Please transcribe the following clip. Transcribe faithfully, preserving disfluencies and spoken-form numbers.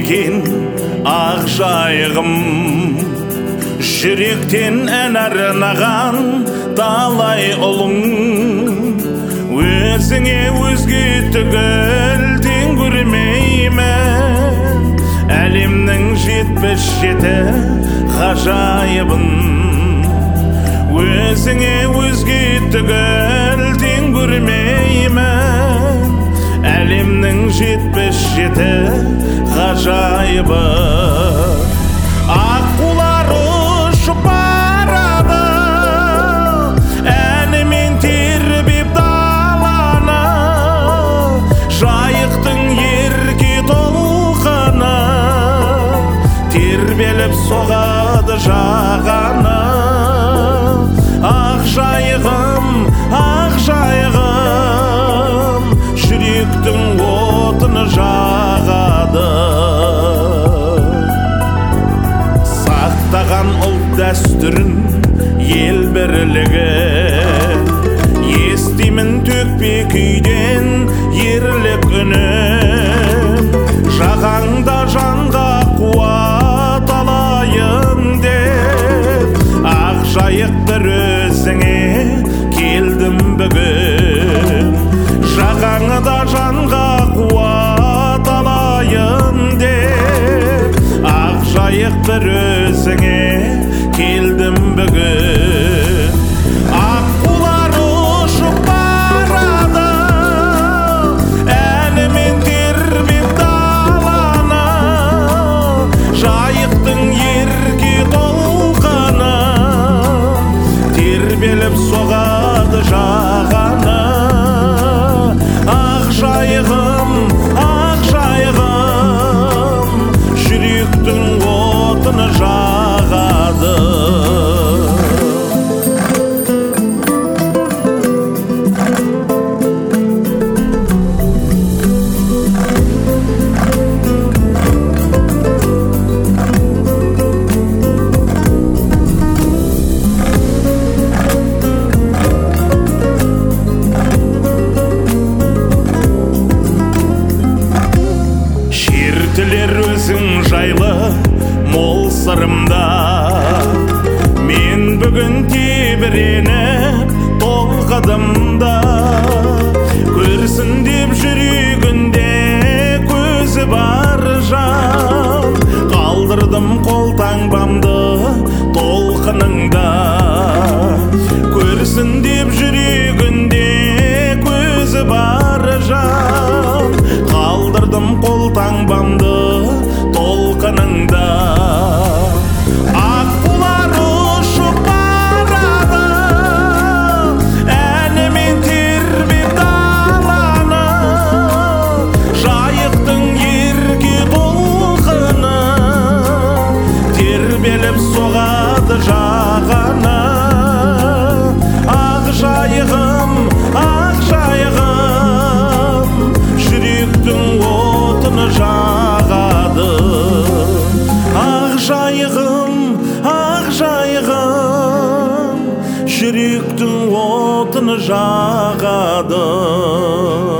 екен ақ жайығым, жүректен ән арнаған талай ұлың, өзіңе өзге түгіл тең көрмеймін әлемнің жетпіс жеті ғажайыбын. Өзіңе өзге түгіл тең көрмеймін әлемнің жетпіс жеті ғажайыбы. Аққулар ұшып барады әнімен тербеп даланы, жайықтың ерке толқыны тербеліп соғады жағаны. Ақ жайығым, ақ жайығым, жүректің отыны жағады. Сақтаған ұлт дәстүрін, ел бірлігі, естимін төкпе күйден ерлік үнін. Жағаңда жанға қуат алайын деп, ақ жайық бір өзіңе келдім бүгін. Жағаңда жанға қуат алайын деп, ақ жайық бір өзіңе келдім бүгін. Аққулар ұшып барады әнімен тербеп даланы, жайықтың ерке толқыны тербеліп соғады жағаны. Ақ жайығым, ақ жайығым, жүректің отыны жағады. Шертілер өзің жайлы мол сырымда, мен бүгін тебіреніп толқыдымда. Көрсін деп жүрегінде көзі бар жан, қалдырдым қолтаңбамды толқыныңда. Көрсін деп жүрегінде көзі бар жан, қалдырдым қолтаңбамды толқыныңда. Аққулар ұшып барады әнімен тербеп даланы, жайықтың ерке толқыны тербеліп соғады жағаны. Ақ жайығым, ақ жайығым, жүректің отыны жағады. Ақ жайығым, ақ жайығым, жүректің отыны жағады.